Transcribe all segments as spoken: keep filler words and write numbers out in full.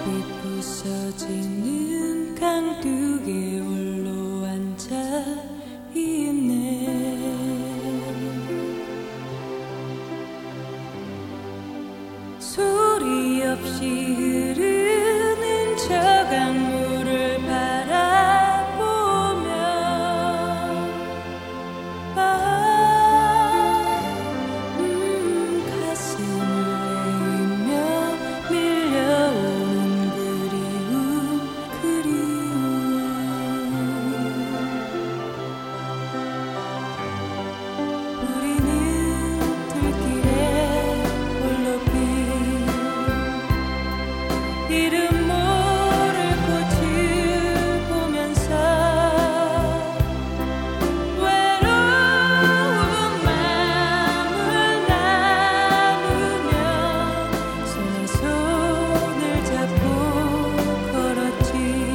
부서지는 강둑에 홀로 앉아 있네. 소리 없이 흐르는 저 강물을 바라보며 아, 음, 가슴을 내며 밀려오는 그리움 그리움. 우리는 들길에 홀로 핀 이름 모를 꽃을 보면서 외로운 마음을 나누며 손에 손을 잡고 걸었지.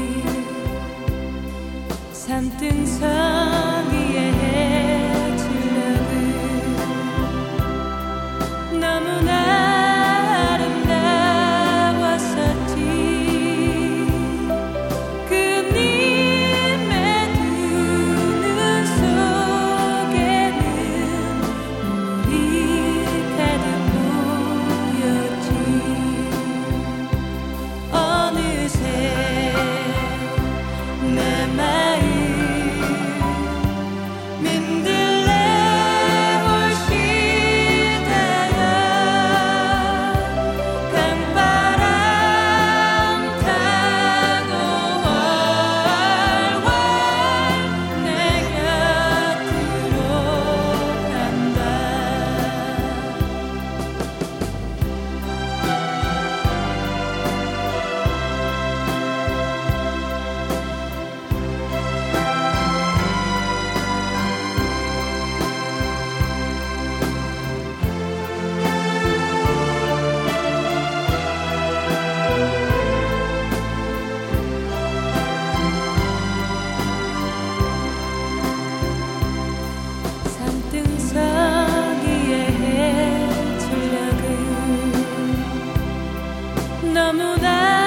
산등성 위에 해질녘은 너무나 아름다웠었지. 그님의 두 눈 속에는 눈물이 가득 보였지. 어느새 내 마음 민들레 홀씨다가 강바람 타고 훨훨 내 곁으로 간다. 산등성 위에 해질녘은 너무나